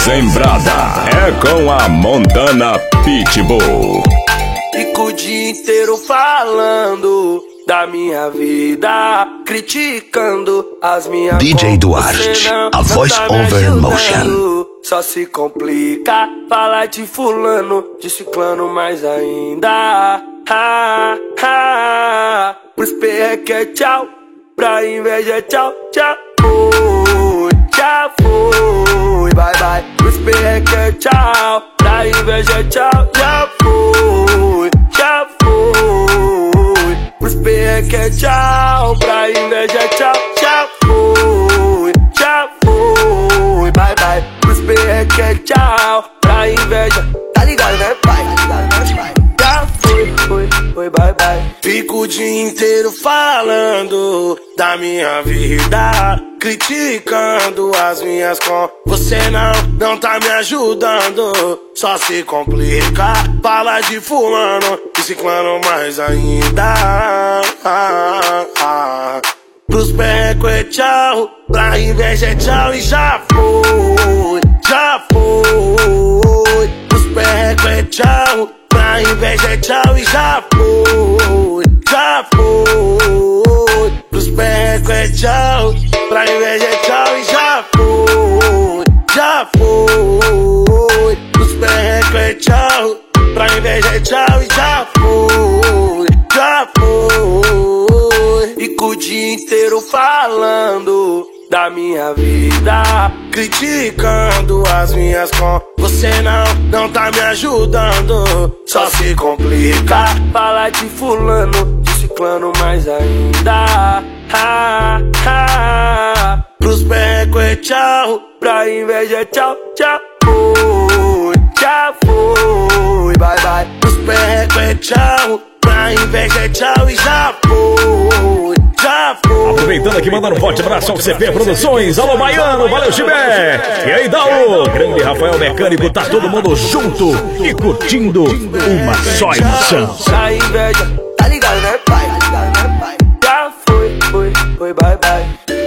Dezembrada é com a Montana Pitbull. Fico o dia inteiro falando da minha vida, criticando as minhas DJ Duarte, a voice over motion. Só se complica falar de fulano, de ciclano mais ainda. Pros perreque é tchau, pra inveja é tchau, tchau. Já foi, bye bye. Pros perreque é tchau, pra inveja é tchau, já foi, já foi. Pros perreque é tchau, pra inveja é tchau, já foi, bye bye. Pros perreque é tchau, pra inveja, tá ligado né pai? Já foi, bye bye. Fico o dia inteiro falando da minha vida, criticando as minhas com você não tá me ajudando. Só se complica, fala de fulano e ciclano mais ainda. Pros perreco é tchau, pra inveja é tchau e já foi, já foi. Pros perreco é tchau, pra inveja é tchau e já foi, já foi. Pros perreco é tchau, pra inveja é tchau e já foi, já foi. Pros perreco é tchau, pra inveja é tchau e já foi, já foi. Fico o dia inteiro falando da minha vida, criticando as minhas com você não tá me ajudando. Só se complica falar de fulano, de ciclano mais ainda. Pros perreco é tchau, pra inveja é tchau, tchau. Já foi, bye bye. Pros perreco é tchau, pra inveja é tchau e já foi, já foi. Aproveitando aqui, mandando um forte abraço ao CP Produções. Alô, Baiano, valeu, Chibé. E aí, Daú, grande Rafael Mecânico, tá todo mundo junto e curtindo uma só emoção. A inveja, tá ligado né pai? Já foi, bye bye.